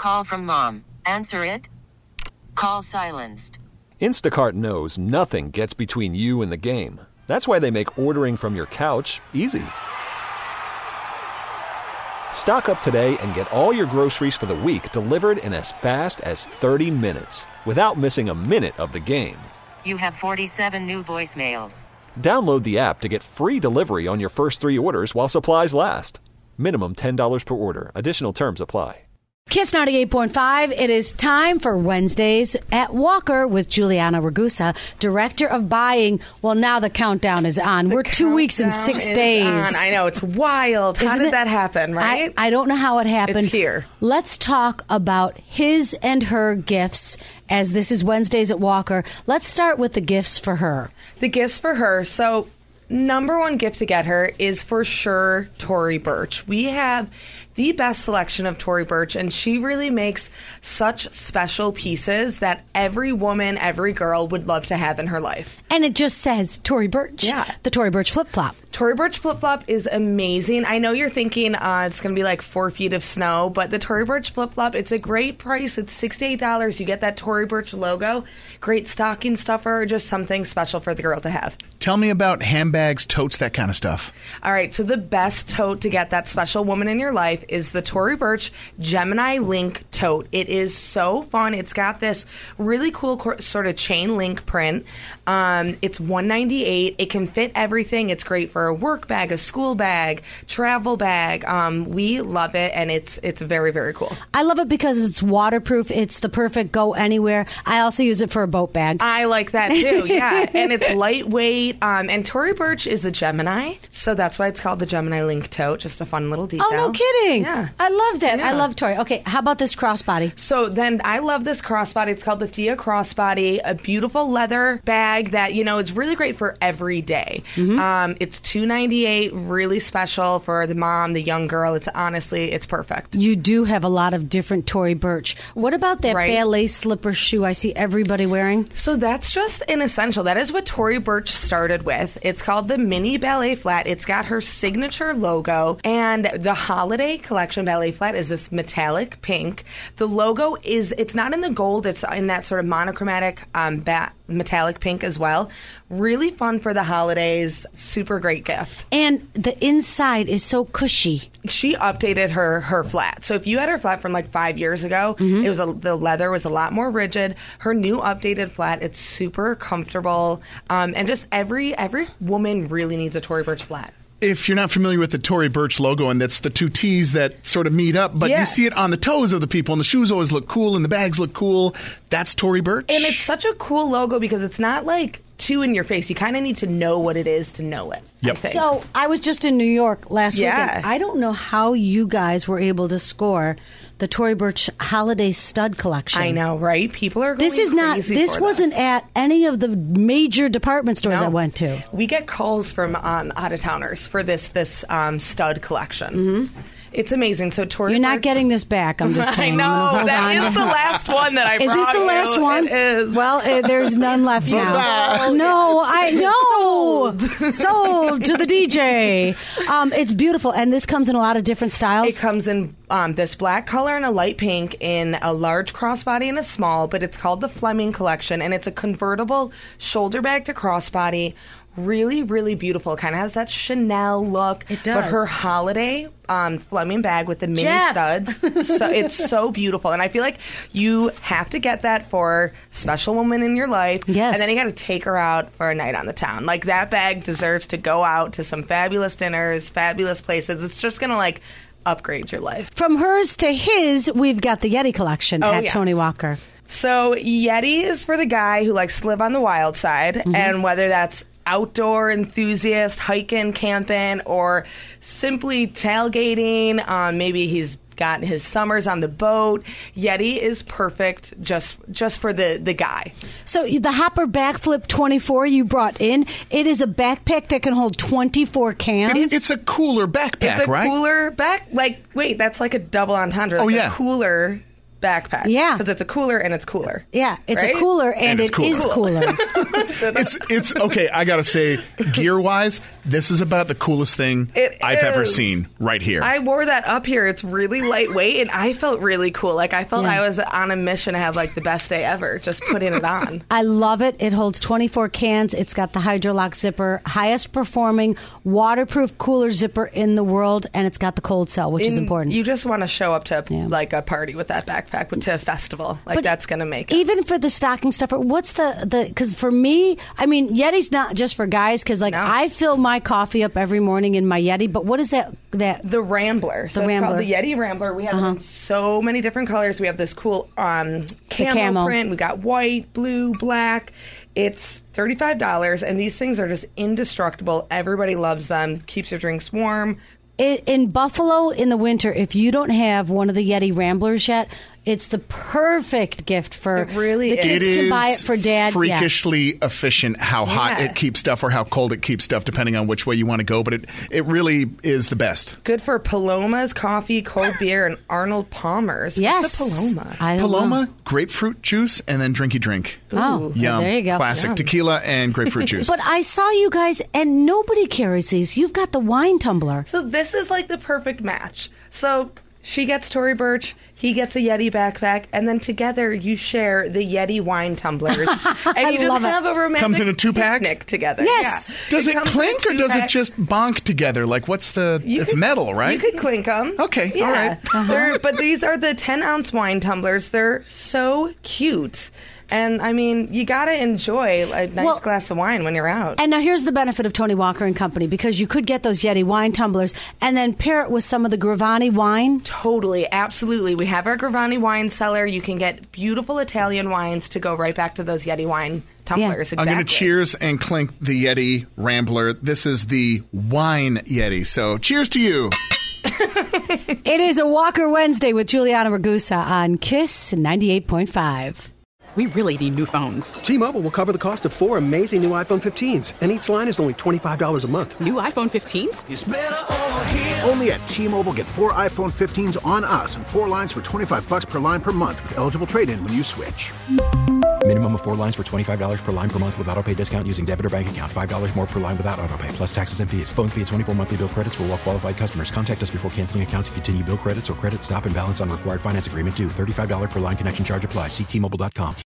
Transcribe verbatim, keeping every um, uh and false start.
call from mom. Answer it. Call silenced. Instacart knows nothing gets between you and the game. That's why they make ordering from your couch easy. Stock up today and get all your groceries for the week delivered in as fast as thirty minutes without missing a minute of the game. You have forty-seven new voicemails. Download the app to get free delivery on your first three orders while supplies last. Minimum ten dollars per order. Additional terms apply. Kiss ninety-eight point five. It is time for Wednesdays at Walker with Juliana Ragusa, Director of Buying. Well, now the countdown is on. The We're two weeks and six days. On. I know, it's wild. How Isn't did it? that happen, right? I, I don't know how it happened. It's here. Let's talk about his and her gifts, as this is Wednesdays at Walker. Let's start with the gifts for her. The gifts for her. So, number one gift to get her is for sure Tory Burch. We have the best selection of Tory Burch, and she really makes such special pieces that every woman, every girl would love to have in her life. And it just says Tory Burch. Yeah. The Tory Burch flip-flop. Tory Burch flip-flop is amazing. I know you're thinking uh, it's going to be like four feet of snow, but the Tory Burch flip-flop, it's a great price. It's sixty-eight dollars. You get that Tory Burch logo. Great stocking stuffer, just something special for the girl to have. Tell me about handbags, totes, that kind of stuff. All right, so the best tote to get that special woman in your life is the Tory Burch Gemini Link tote. It is so fun. It's got this really cool cor- sort of chain link print. Um, it's one ninety-eight. It can fit everything. It's great for a work bag, a school bag, travel bag. Um, we love it, and it's it's very, very cool. I love it because it's waterproof. It's the perfect go anywhere. I also use it for a boat bag. I like that too, yeah. And it's lightweight. Um, and Tory Burch is a Gemini, so that's why it's called the Gemini Link tote. Just a fun little detail. Oh, no kidding. Yeah. I love that. Yeah. I love Tory. Okay, how about this crossbody? So then I love this crossbody. It's called the Thea Crossbody, a beautiful leather bag that, you know, is really great for every day. Mm-hmm. Um, it's two ninety-eight, really special for the mom, the young girl. It's honestly, it's perfect. You do have a lot of different Tory Burch. What about that Right. ballet slipper shoe I see everybody wearing? So that's just an essential. That is what Tory Burch started with. It's called the Mini Ballet Flat. It's got her signature logo, and the holiday collection ballet flat is this metallic pink. The logo is, it's not in the gold, it's in that sort of monochromatic um, bat, metallic pink as well. Really fun for the holidays. Super great gift. And the inside is so cushy. She updated her her flat. So if you had her flat from like five years ago, mm-hmm. it was a, the leather was a lot more rigid. Her new updated flat, it's super comfortable, um, and just every every woman really needs a Tory Burch flat. If you're not familiar with the Tory Burch logo, and that's the two T's that sort of meet up, but Yeah. you see it on the toes of the people, and the shoes always look cool, and the bags look cool. That's Tory Burch. And it's such a cool logo because it's not like too in your face. You kind of need to know what it is to know it. Yep. I think. So I was just in New York last Yeah. weekend. I don't know how you guys were able to score the Tory Burch Holiday Stud Collection. I know, right? People are going This is not. crazy This for wasn't this. at any of the major department stores No. I went to. We get calls from um, out of towners for this this um, stud collection. Mm-hmm. It's amazing. So Tory You're not Burch- getting this back. I'm just I saying. I'm gonna know hold that on. is the last one that I Is brought this the you. last one? It is. Well, uh, there's none left now. No, I know. Sold. Sold to the D J. Um, it's beautiful, and this comes in a lot of different styles. It comes in um, this black color and a light pink, in a large crossbody and a small, but it's called the Fleming Collection, and it's a convertible shoulder bag to crossbody. Really, really beautiful. Kind of has that Chanel look. It does. But her holiday um, Fleming bag with the mini Jeff. studs, so it's so beautiful. And I feel like you have to get that for a special woman in your life. Yes. And then you got to take her out for a night on the town. Like, that bag deserves to go out to some fabulous dinners, fabulous places. It's just going to, like, upgrade your life. From hers to his, we've got the Yeti collection Oh, at yes. Tony Walker. So Yeti is for the guy who likes to live on the wild side, Mm-hmm. and whether that's outdoor enthusiast, hiking, camping, or simply tailgating, um, maybe he's got his summers on the boat. Yeti is perfect just just for the, the guy. So the Hopper Backflip twenty-four you brought in, it is a backpack that can hold twenty-four cans. It's, it's a cooler backpack, It's a right? cooler back. Like, wait, that's like a double entendre. Oh, Like yeah. a cooler backpack. Yeah. Because it's a cooler and it's cooler. Yeah, it's right? a cooler and, And it's it cool. is cooler. It's it's okay. I gotta say, gear wise, this is about the coolest thing It I've ever is. seen right here. I wore that up here. It's really lightweight, and I felt really cool. Like, I felt Yeah. I was on a mission to have, like, the best day ever, just putting it on. I love it. It holds twenty-four cans. It's got the Hydrolock zipper, highest performing waterproof cooler zipper in the world, and it's got the cold cell, which is And important. You just want to show up to, Yeah. like, a party with that backpack, to a festival. Like, But that's going to make it. even for the stocking stuffer, what's the the? Because for me, I mean, Yeti's not just for guys. Because like No. I fill my coffee up every morning in my Yeti. But what is that? That The Rambler. So The it's Rambler. called the Yeti Rambler. We have it in so many different colors. We have this cool um, camo, camo. print. We got white, blue, black. It's thirty-five dollars, and these things are just indestructible. Everybody loves them. Keeps your drinks warm. in, in Buffalo in the winter, if you don't have one of the Yeti Ramblers yet, it's the perfect gift for It really the is. kids It can buy it is for dad. Yeah. freakishly efficient how hot Yeah. it keeps stuff or how cold it keeps stuff, depending on which way you want to go. But it, it really is the best. Good for Paloma's coffee, cold beer, and Arnold Palmer's. Yes, What's a Paloma? I don't Paloma, know. grapefruit juice, and then drinky drink. Oh, Yum. there you go. Classic Yum. tequila and grapefruit juice. But I saw you guys, and nobody carries these. You've got the wine tumbler. So this is like the perfect match. So she gets Tory Burch, he gets a Yeti backpack, and then together you share the Yeti wine tumblers. And I you just love it. have a romantic Comes in a two-pack? picnic together. Yes. Yeah. does it, comes in a clink or does it two-pack. just bonk together? Like, what's the... You it's could- metal, right? You could clink them. Okay, yeah. all right. They're- but these are the ten ounce wine tumblers. They're so cute. And, I mean, you got to enjoy a nice Well- glass of wine when you're out. And now here's the benefit of Tony Walker and Company, because you could get those Yeti wine tumblers and then pair it with some of the Gravani wine. Totally, absolutely. We have our Gravani wine cellar. You can get beautiful Italian wines to go right back to those Yeti wine tumblers. Yeah. I'm going to Exactly. cheers and clink the Yeti Rambler. This is the wine Yeti. So cheers to you. It is a Walker Wednesday with Juliana Ragusa on Kiss ninety-eight point five. We really need new phones. T-Mobile will cover the cost of four amazing new iPhone fifteens, and each line is only twenty-five dollars a month. New iPhone fifteens? Only at T-Mobile, get four iPhone fifteens on us and four lines for twenty-five bucks per line per month with eligible trade-in when you switch. Minimum of four lines for twenty-five dollars per line per month with autopay discount using debit or bank account. five dollars more per line without autopay, plus taxes and fees. Phone fee at twenty-four monthly bill credits for well-qualified customers. Contact us before canceling account to continue bill credits or credit stop and balance on required finance agreement due. thirty-five dollars per line connection charge applies. See T Mobile dot com.